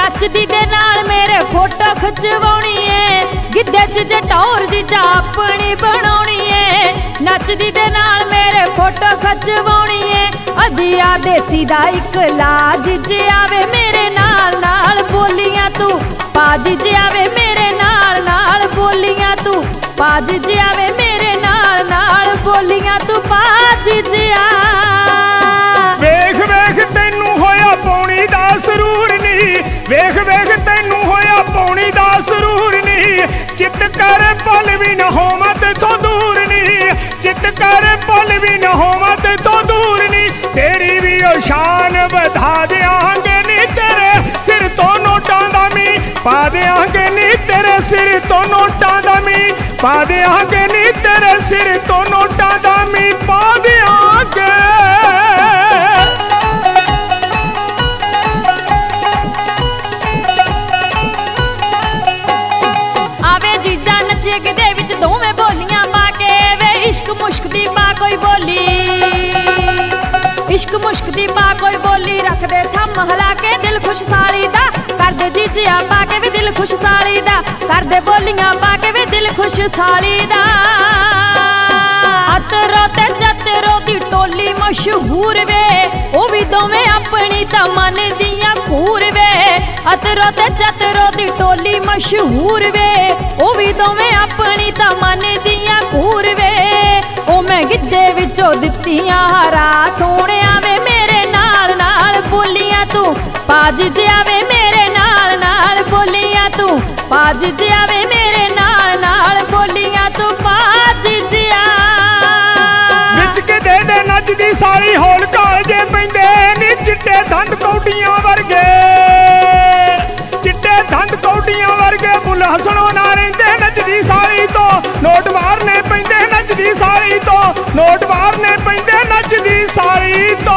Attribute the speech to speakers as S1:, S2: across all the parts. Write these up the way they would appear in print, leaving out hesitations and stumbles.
S1: नचदी दे नाल मेरे फोटो खिचवाउणी है, गिद्धे च जे टौर जीजा अपनी बनाउणी है। नचदी दे नाल मेरे फोटो खिचवाउणी है, अदिया देसी दा इक लाज जे आवे मेरे नाल नाल बोलियां तू पाज जे आवे मेरे नाल नाल बोलियां तू पाज जे आवे मेरे नाल नाल बोलियां तू पाज जे आ।
S2: वेख वेख तैनू होया पौनी दा सरूर नी, वेख वेख तैनू होया पौनी दा सरूर नी। चित कर पल भी न होवां तेथों दूर नी, चित कर पल भी न होवां तेथों दूर नी। तेरी भी ओ शान वधा देंगे नी, तेरे सिर तो नोटां दा मी पा देंगे नी, तेरे सिर तो नोटां दा मी पा देंगे नी, तेरे सिर तो नोटां दा मी पा देंगे।
S1: आवे जीजा नचिए गिद्धे विच दोवें बोलियां पा के वे इश्क मुश्क दी पा कोई बोली, इश्क मुश्क दी पा कोई बोली। रख दे थम हला के दिल खुश साली दा, कर दे जीजिया पा के भी दिल खुश साली दा, कर दे बोलियां पा के भी दिल खुश साली दा। अतरो ते जतरो दी टोली मशहूर वे, ओ भी दोवें अपनी तमन दियां खूर वे। अतरो ते जतरो दी टोली मशहूर वे, ओ भी दोवें अपनी तमन दियां खूर वे। ओ मैं गिद्धे विचों दित्तियां हारा सोहणिया वे मेरे नाल नाल बोलियां तू पाज जे आवे मेरे नाल नाल बोलियां तू पाज जे आवे मेरे नाल नाल बोलियां तू पाज जे आ।
S2: विच गिद्धे दे नचदी सारी होल कालजे पैंदे नी, चिट्टे दंद कौडियां वर्गे, चिट्टे दंद कौडियां वर्गे बुल हसणों ना रहिंदे। नचदी सारी तो नोट मारने पैंदे, नचदी सारी तो नोट मारने पैंदे, नचदी सारी तो।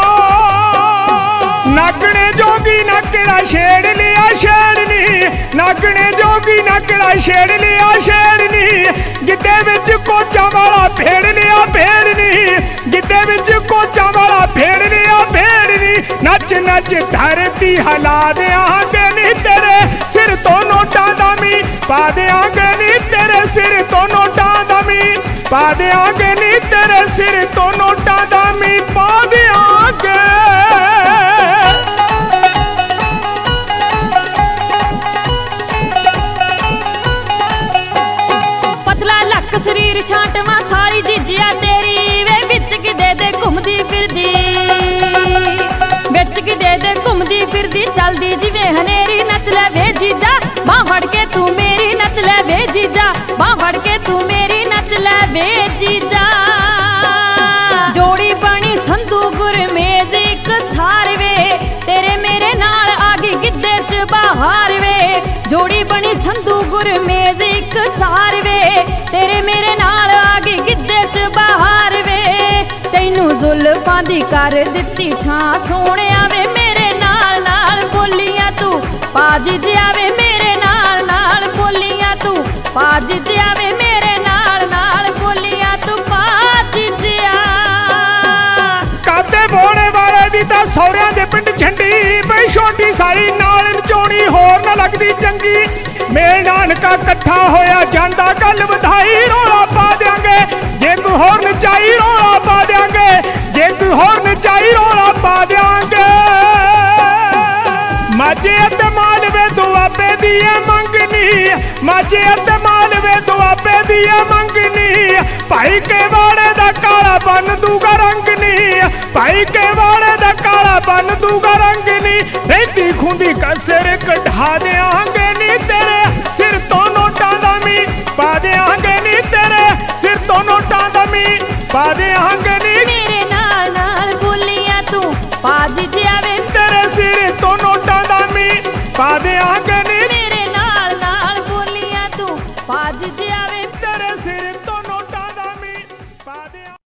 S2: नागणे जोगी नाकड़ा छेड़ लिया शेरनी, नागणे जोगी नाकड़ा छेड़ लिया शेरनी। गिद्धे विच कोचा वाला फेड़ लिया फेरनी, गिद्धे विच कोचा वाला फेड़ लिया फेरनी। नच नच धरती हिला देंगे नी, तेरे सिर तो नोटां दा मी पा देंगे नी, तेरे सिर तो नोटां दा मी पा देंगे नी, तेरे सिर तो नोटां दा मी पा देंगे।
S1: शरीर छांटवा साली जीजिया तेरी वे बिच गिद्धे दे घुमदी फिरदी, बिच गिद्धे दे घुमदी फिरदी चलदी जिवें हनेरी। नच ले वे जीजा बांह फड़ के तू मेरी, नच ले वे जीजा बांह फड़ के तू मेरी, नच ले वे जीजा। जोड़ी बनी संधू गुरमेज इक सार वे, तेरे मेरे नाल आ गई गिद्धे च बाहर वे। जोड़ी बनी संधू गुरमेज इक सार वे, तेरे मेरे नाल आ गई गिद्धे च बाहर वे। तैनू जुल्फां दी कर दित्ती छां सोहणिया वे मेरे नाल नाल बोलियां तू पाज जे आवे मेरे नाल नाल बोलियां तू पाज जे आवे मेरे नाल नाल बोलियां तू पाज जे आ।
S2: काते बोने वाले दी तां सौरियां दे पिंड झंडी बई छोटी सारी नाल नचौणी होर ना लगदी चंगी। मेल नानका कट्ठा होया जांदा गल वधाई रौला पा देंगे, जे कोई होर नचाई रौला पा देंगे, जे कोई होर नचाई रौला पा देंगे। माजे ते मालवे दुआबे दिए मंगनी, माजे ते मालवे दुआबे दिए मंगनी। भाई के वाड़े दा काला बन दूगा रंग नी, भाई के वाड़े दा काला बन दूगा रंग नी। रहती खुंदी कसर कढ़ा देंगे नी, तेरे सिर तो नोटां दा मी पा देंगे नी, तेरे सिर तो नोटां दा मी पा देंगे नी।
S1: मेरे नाल नाल बोलियां तू पाज जे आवे,
S2: तेरे सिर तो नोटां दा मी पा दे